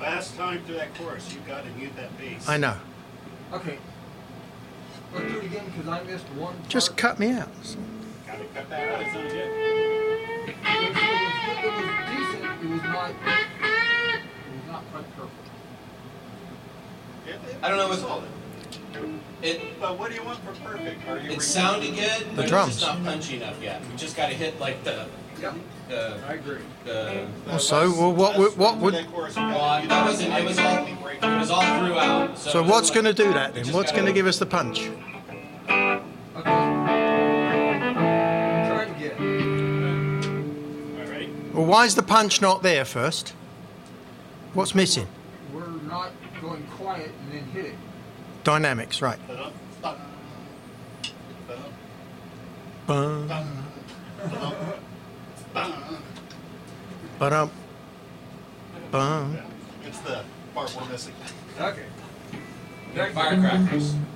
Last time through that chorus, you got to mute that bass. I know. Okay. Let's do it again because I missed one part. Just cut me out. Got to cut that out. It's not good. It was decent. It was not quite perfect. It I don't know was what- solid. But what do you want for perfect? Are you It sounded good, but drums. it's just not punchy enough yet. We just got to hit like the I agree. So, what would? that wasn't. It was all. It was all throughout. So what's going to do that then? What's going to give us the punch? Okay. Try it again. All right, ready? Well, why is the punch not there first? What's missing? We're not going quiet and then hit it. Dynamics, right. Stop. Bum, ba-dum, bum. It's the part we're missing. Okay. firecrackers.